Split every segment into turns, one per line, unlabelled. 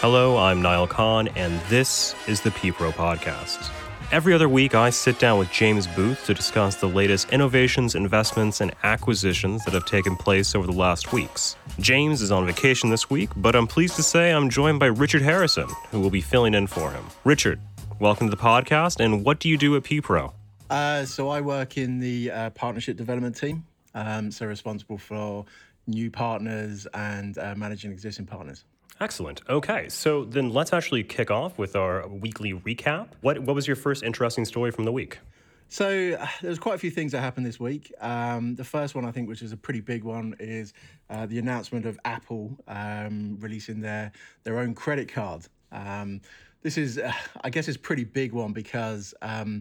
Hello, I'm Niall Khan, and this is the PPRO Podcast. Every other week, I sit down with James Booth to discuss the latest innovations, investments, and acquisitions that have taken place over the last weeks. James is on vacation this week, but I'm pleased to say I'm joined by Richard Harrison, who will be filling in for him. Richard, welcome to the podcast, and what do you do at PPRO?
So I work in the partnership development team, so responsible for new partners and managing existing partners.
Excellent. Okay, so then let's actually kick off with our weekly recap. What was your first interesting story from the week?
So there's quite a few things that happened this week. The first one, I think, which is a pretty big one, is the announcement of Apple releasing their own credit card. This is, I guess, it's a pretty big one because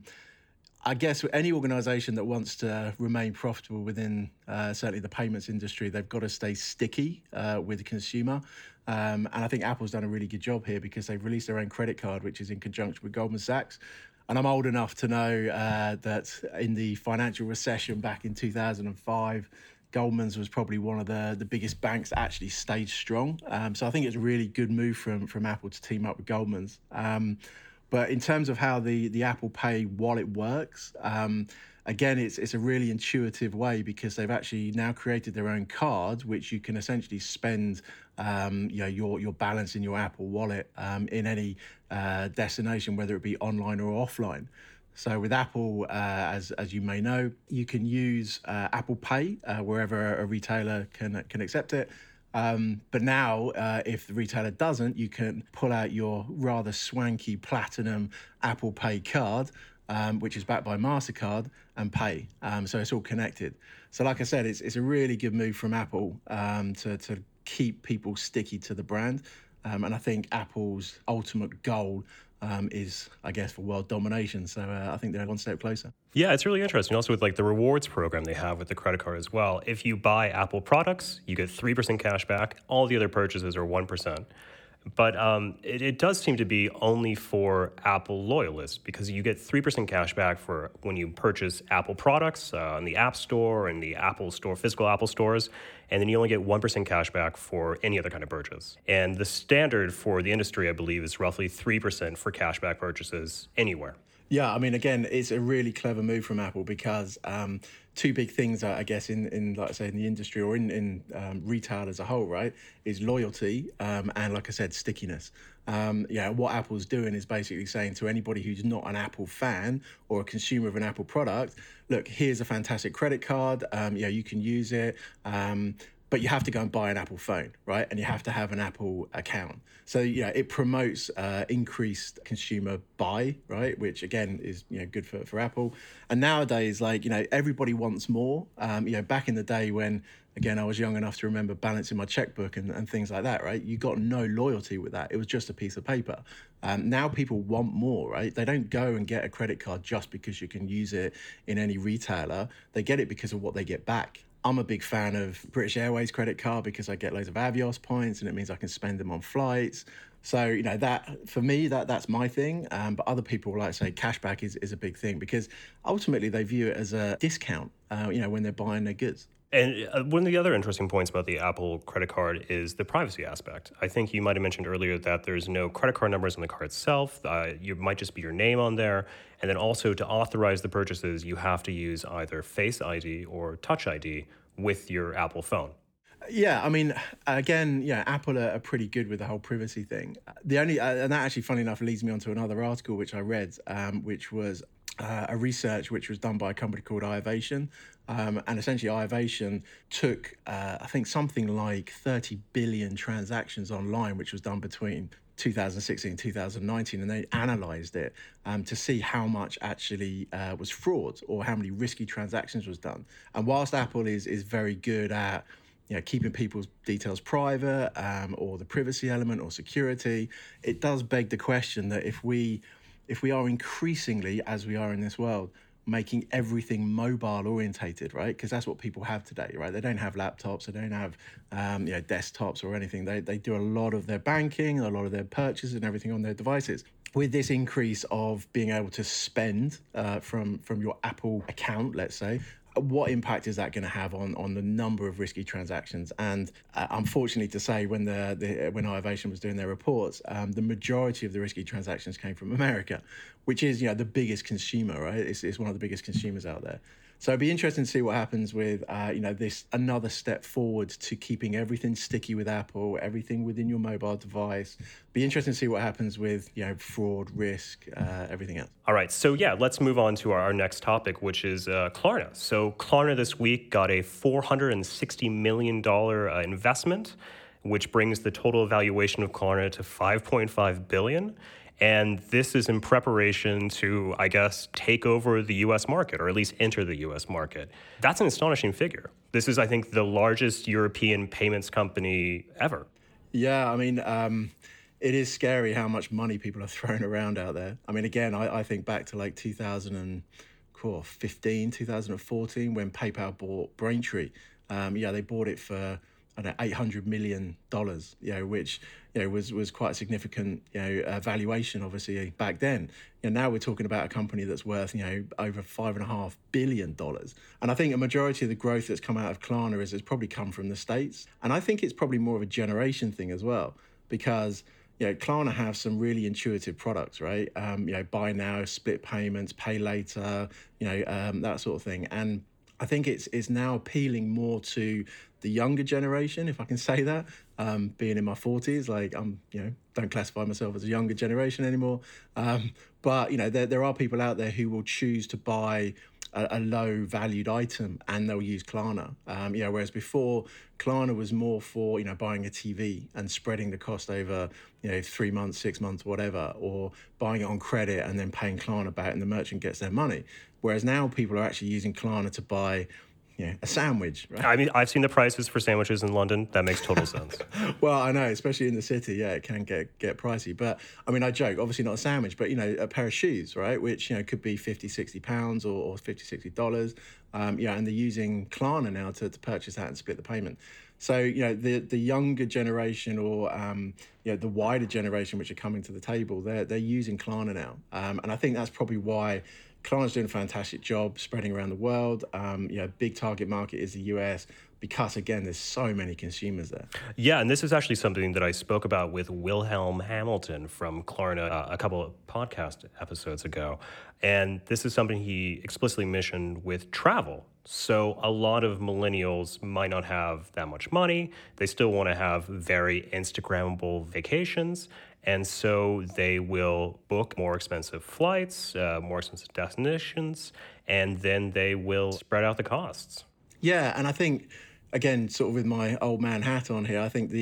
I guess any organization that wants to remain profitable within certainly the payments industry, they've got to stay sticky with the consumer. And I think Apple's done a really good job here because they've released their own credit card, which is in conjunction with Goldman Sachs. And I'm old enough to know that in the financial recession back in 2005, Goldman's was probably one of the biggest banks that actually stayed strong. So I think it's a really good move from Apple to team up with Goldman's. But in terms of how the Apple Pay wallet works, again, it's a really intuitive way because they've actually now created their own card, which you can essentially spend your balance in your Apple wallet in any destination, whether it be online or offline. So with Apple, as you may know, you can use Apple Pay wherever a retailer can accept it. But now, if the retailer doesn't, you can pull out your rather swanky platinum Apple Pay card, which is backed by MasterCard, and pay. So it's all connected. So like I said, it's a really good move from Apple to keep people sticky to the brand. And I think Apple's ultimate goal is, I guess, for world domination. So I think they're one step closer.
Yeah, it's really interesting. Also with like the rewards program they have with the credit card as well. If you buy Apple products, you get 3% cash back. All the other purchases are 1%. But it does seem to be only for Apple loyalists because you get 3% cash back for when you purchase Apple products in the App Store and the Apple Store, physical Apple stores, and then you only get 1% cash back for any other kind of purchase. And the standard for the industry, I believe, is roughly 3% for cashback purchases anywhere.
Yeah, I mean, again, it's a really clever move from Apple because two big things, I guess, in like I say, in the industry or in retail as a whole, right, is loyalty and, like I said, stickiness. What Apple's doing is basically saying to anybody who's not an Apple fan or a consumer of an Apple product, look, here's a fantastic credit card. You can use it. But you have to go and buy an Apple phone, right? And you have to have an Apple account. So, it promotes increased consumer buy, right? Which, again, is, good for Apple. And nowadays, everybody wants more. Back in the day when, again, I was young enough to remember balancing my checkbook and things like that, right? You got no loyalty with that. It was just a piece of paper. Now people want more, right? They don't go and get a credit card just because you can use it in any retailer. They get it because of what they get back. I'm a big fan of British Airways credit card because I get loads of Avios points and it means I can spend them on flights. So, that for me, that's my thing. But other people, like say, cashback is a big thing because ultimately they view it as a discount, when they're buying their goods.
And one of the other interesting points about the Apple credit card is the privacy aspect. I think you might have mentioned earlier that there's no credit card numbers on the card itself. You might just be your name on there. And then also to authorize the purchases, you have to use either Face ID or Touch ID with your Apple phone.
Yeah, I mean, again, Apple are pretty good with the whole privacy thing. And that actually, funny enough, leads me on to another article which I read, which was a research which was done by a company called iovation. And essentially, iovation took, I think, something like 30 billion transactions online, which was done between 2016 and 2019, and they analysed it to see how much actually was fraud or how many risky transactions was done. And whilst Apple is very good at keeping people's details private or the privacy element or security, it does beg the question that if we are increasingly, as we are in this world, making everything mobile orientated, right? Because that's what people have today, right? They don't have laptops, they don't have desktops or anything. They do a lot of their banking, a lot of their purchases and everything on their devices. With this increase of being able to spend from your Apple account, let's say, what impact is that going to have on the number of risky transactions? And unfortunately to say, when when Iovation was doing their reports, the majority of the risky transactions came from America, which is the biggest consumer, right? It's one of the biggest consumers out there. So it'd be interesting to see what happens with, this another step forward to keeping everything sticky with Apple, everything within your mobile device. Be interesting to see what happens with, fraud, risk, everything else.
All right, so yeah, let's move on to our next topic, which is Klarna. So Klarna this week got a $460 million investment, which brings the total valuation of Klarna to $5.5 billion. And this is in preparation to, I guess, take over the U.S. market, or at least enter the U.S. market. That's an astonishing figure. This is, I think, the largest European payments company ever.
Yeah, I mean, it is scary how much money people are throwing around out there. I mean, again, I think back to like 2015, 2014, when PayPal bought Braintree. They bought it for $800 million, which was quite a significant valuation, obviously, back then. Now we're talking about a company that's worth over $5.5 billion. And I think a majority of the growth that's come out of Klarna has probably come from the States. And I think it's probably more of a generation thing as well, because Klarna have some really intuitive products, right? Buy now, split payments, pay later, that sort of thing. And I think it's now appealing more to the younger generation, if I can say that. Being in my 40s, like don't classify myself as a younger generation anymore. But there are people out there who will choose to buy a low valued item and they'll use Klarna. Whereas before, Klarna was more for buying a TV and spreading the cost over 3 months, 6 months, whatever, or buying it on credit and then paying Klarna back and the merchant gets their money. Whereas now people are actually using Klarna to buy a sandwich, right?
I mean, I've seen the prices for sandwiches in London. That makes total sense.
Well, I know, especially in the city, it can get pricey. But I mean, I joke, obviously not a sandwich, but a pair of shoes, right? Which could be 50, 60 pounds or 50, 60 dollars. And they're using Klarna now to purchase that and split the payment. So the younger generation or the wider generation which are coming to the table, they're using Klarna now, and I think that's probably why Klarna's doing a fantastic job spreading around the world. Big target market is the US because, again, there's so many consumers there.
Yeah, and this is actually something that I spoke about with Wilhelm Hamilton from Klarna a couple of podcast episodes ago. And this is something he explicitly mentioned with travel. So a lot of millennials might not have that much money. They still want to have very Instagrammable vacations. And so they will book more expensive flights, more expensive destinations, and then they will spread out the costs.
Yeah, and I think, again, sort of with my old man hat on here, I think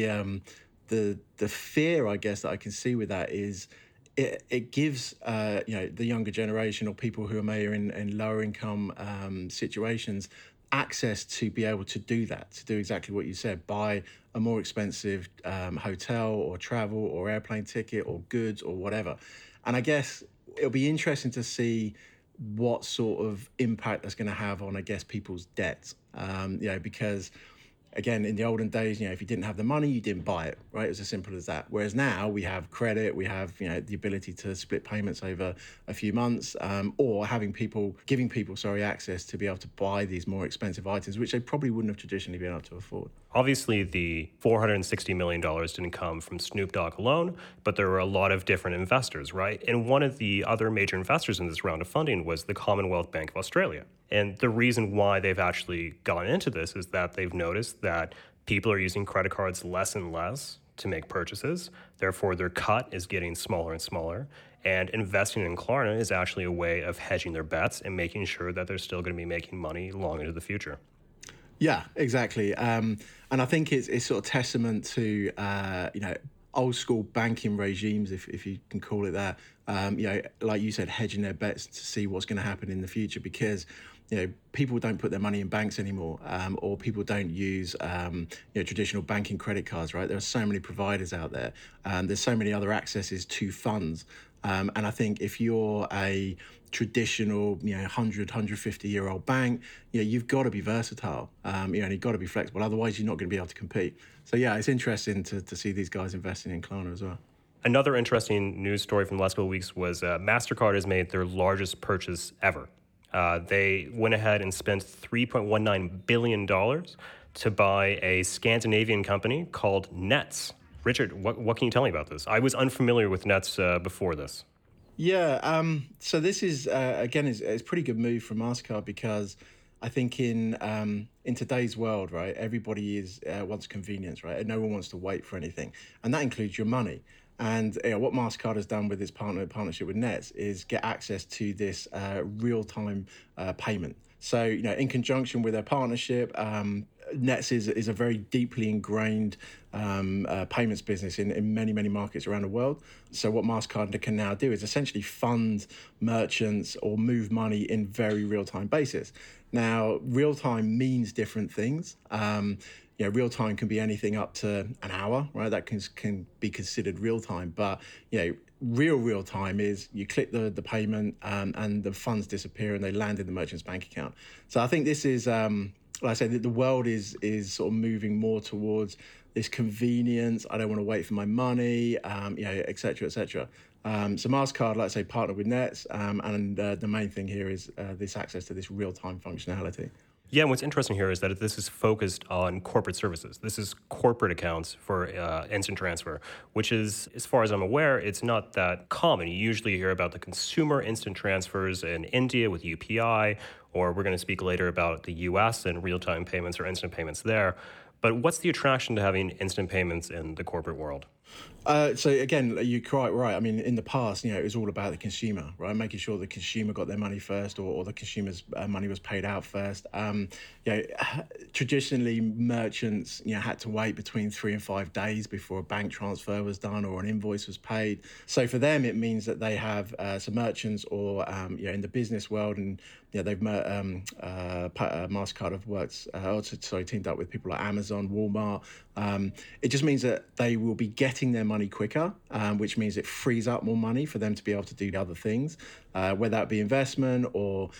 the fear, I guess, that I can see with that is it gives the younger generation or people who are maybe in lower income situations access to be able to do that, to do exactly what you said, buy a more expensive hotel or travel or airplane ticket or goods or whatever. And I guess it'll be interesting to see what sort of impact that's going to have on, I guess, people's debts. Because again, in the olden days, if you didn't have the money, you didn't buy it, right? It was as simple as that. Whereas now we have credit, we have, the ability to split payments over a few months, or giving people access to be able to buy these more expensive items, which they probably wouldn't have traditionally been able to afford.
Obviously, the $460 million didn't come from Snoop Dogg alone, but there were a lot of different investors, right? And one of the other major investors in this round of funding was the Commonwealth Bank of Australia. And the reason why they've actually gone into this is that they've noticed that people are using credit cards less and less to make purchases. Therefore, their cut is getting smaller and smaller. And investing in Klarna is actually a way of hedging their bets and making sure that they're still going to be making money long into the future.
Yeah, exactly. And I think it's sort of testament to, old school banking regimes, if you can call it that, like you said, hedging their bets to see what's going to happen in the future, because people don't put their money in banks anymore, or people don't use traditional banking credit cards, right? There are so many providers out there. There's so many other accesses to funds. And I think if you're a traditional 150-year-old bank, you've got to be versatile, and you've got to be flexible. Otherwise, you're not going to be able to compete. So yeah, it's interesting to see these guys investing in Klarna as well.
Another interesting news story from the last couple of weeks was MasterCard has made their largest purchase ever. They went ahead and spent $3.19 billion to buy a Scandinavian company called Nets. Richard, what can you tell me about this? I was unfamiliar with Nets before this.
Yeah, so this is again is a pretty good move from Mastercard because I think in today's world, right, everybody is wants convenience, right, and no one wants to wait for anything, and that includes your money. And what Mastercard has done with its partnership with Nets is get access to this real time payment. So in conjunction with their partnership, Nets is a very deeply ingrained payments business in many markets around the world. So what Mastercard can now do is essentially fund merchants or move money in very real time basis. Now, real time means different things. Real time can be anything up to an hour, right? That can be considered real time. But real time is you click the payment and the funds disappear and they land in the merchant's bank account. So I think this is like I said, the world is sort of moving more towards this convenience. I don't want to wait for my money, et cetera, et cetera. So Mastercard, like I say, partnered with Nets, and the main thing here is this access to this real-time functionality.
Yeah, and what's interesting here is that this is focused on corporate services. This is corporate accounts for instant transfer, which is, as far as I'm aware, it's not that common. You usually hear about the consumer instant transfers in India with UPI, or we're going to speak later about the US and real-time payments or instant payments there. But what's the attraction to having instant payments in the corporate world?
So again, you're quite right. I mean, in the past, it was all about the consumer, right? Making sure the consumer got their money first, or the consumer's money was paid out first. Traditionally, merchants, had to wait between 3 and 5 days before a bank transfer was done or an invoice was paid. So for them, it means that they have some merchants, or in the business world, and they've Mastercard have worked, teamed up with people like Amazon, Walmart. It just means that they will be getting their money quicker, which means it frees up more money for them to be able to do other things, whether that be investment or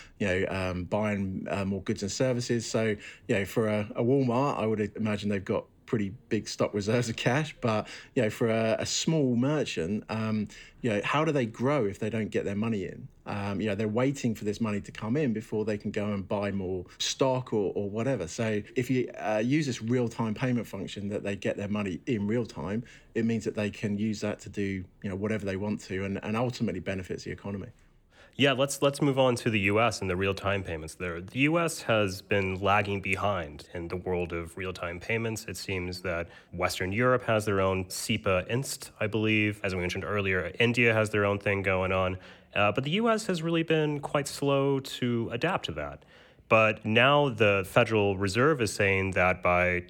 buying more goods and services. So for a Walmart, I would imagine they've got pretty big stock reserves of cash, but for a small merchant, how do they grow if they don't get their money in? They're waiting for this money to come in before they can go and buy more stock or whatever. So if you use this real-time payment function that they get their money in real time, it means that they can use that to do whatever they want to, and ultimately benefits the economy.
Yeah, let's move on to the U.S. and the real-time payments there. The U.S. has been lagging behind in the world of real-time payments. It seems that Western Europe has their own SEPA Inst, I believe. As we mentioned earlier, India has their own thing going on. But the U.S. has really been quite slow to adapt to that. But now the Federal Reserve is saying that by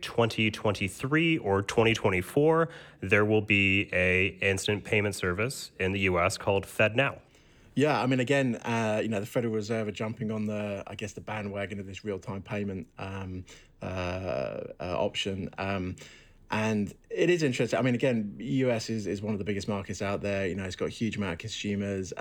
2023 or 2024, there will be a instant payment service in the U.S. called FedNow.
Yeah, I mean, again, the Federal Reserve are jumping on the bandwagon of this real-time payment option. And it is interesting. I mean, again, US is one of the biggest markets out there. It's got a huge amount of consumers.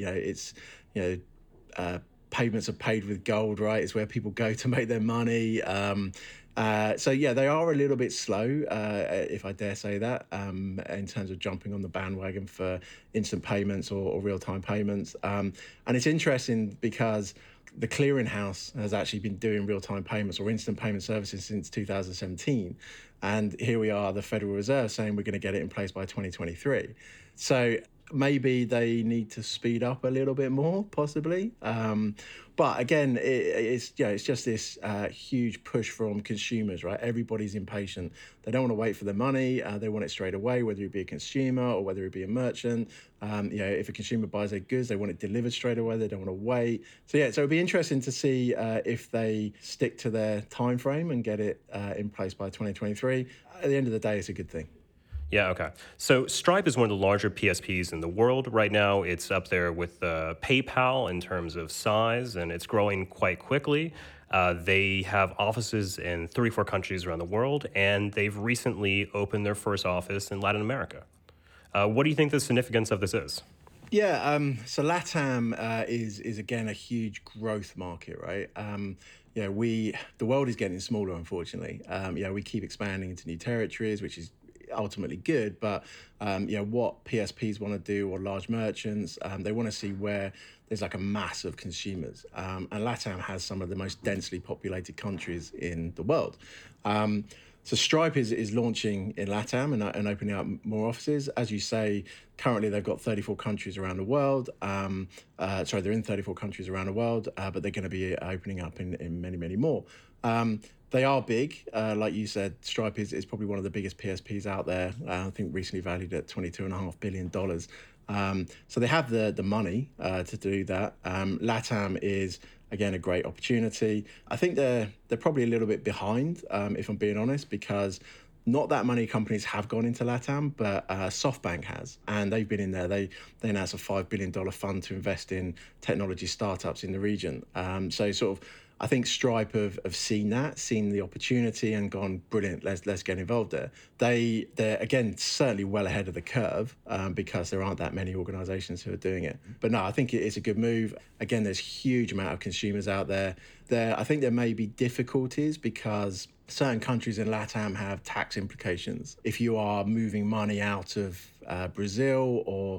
Payments are paid with gold, right? It's where people go to make their money. They are a little bit slow, if I dare say that, in terms of jumping on the bandwagon for instant payments or real-time payments. And it's interesting because the clearinghouse has actually been doing real-time payments or instant payment services since 2017. And here we are, the Federal Reserve saying we're going to get it in place by 2023. So maybe they need to speed up a little bit more, possibly. But again, it's just this huge push from consumers, right? Everybody's impatient. They don't want to wait for their money. They want it straight away, whether it be a consumer or whether it be a merchant. If a consumer buys their goods, they want it delivered straight away. They don't want to wait. So it'll be interesting to see if they stick to their time frame and get it in place by 2023. At the end of the day, it's a good thing.
Yeah, okay. So Stripe is one of the larger PSPs in the world right now. It's up there with PayPal in terms of size, and it's growing quite quickly. They have offices in 34 countries around the world, and they've recently opened their first office in Latin America. What do you think the significance of this is?
Yeah, so LATAM is again a huge growth market, right? The world is getting smaller, unfortunately. We keep expanding into new territories, which is ultimately good, but what PSPs want to do, or large merchants, they want to see where there's like a mass of consumers. And LATAM has some of the most densely populated countries in the world. So Stripe is launching in LATAM and opening up more offices. As you say, currently they've got 34 countries around the world. They're in 34 countries around the world, but they're going to be opening up in many, many more. They are big. Like you said, Stripe is probably one of the biggest PSPs out there. I think recently valued at $22.5 billion. So they have the money to do that. LATAM is, again, a great opportunity. I think they're probably a little bit behind, if I'm being honest, because not that many companies have gone into LATAM, but SoftBank has, and they've been in there. They announced a $5 billion fund to invest in technology startups in the region. So sort of, I think Stripe have seen the opportunity and gone, brilliant, let's get involved there. They're again certainly well ahead of the curve because there aren't that many organizations who are doing it. But no, I think it is a good move. Again, there's a huge amount of consumers out there. I think there may be difficulties because certain countries in LATAM have tax implications. If you are moving money out of Brazil or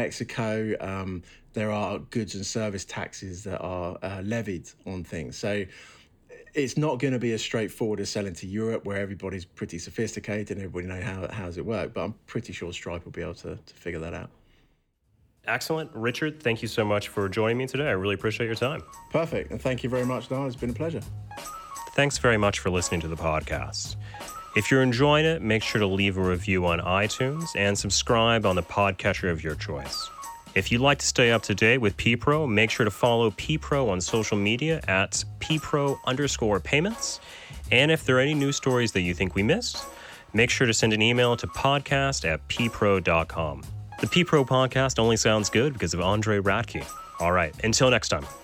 Mexico, there are goods and service taxes that are levied on things. So it's not going to be as straightforward as selling to Europe, where everybody's pretty sophisticated and everybody knows how does it work. But I'm pretty sure Stripe will be able to figure that out.
Excellent. Richard, thank you so much for joining me today. I really appreciate your time.
Perfect. And thank you very much, Niall. It's been a pleasure.
Thanks very much for listening to the podcast. If you're enjoying it, make sure to leave a review on iTunes and subscribe on the podcatcher of your choice. If you'd like to stay up to date with PPRO, make sure to follow PPRO on social media at PPRO_payments. And if there are any news stories that you think we missed, make sure to send an email to podcast@ppro.com. The PPRO podcast only sounds good because of Andre Radke. All right, until next time.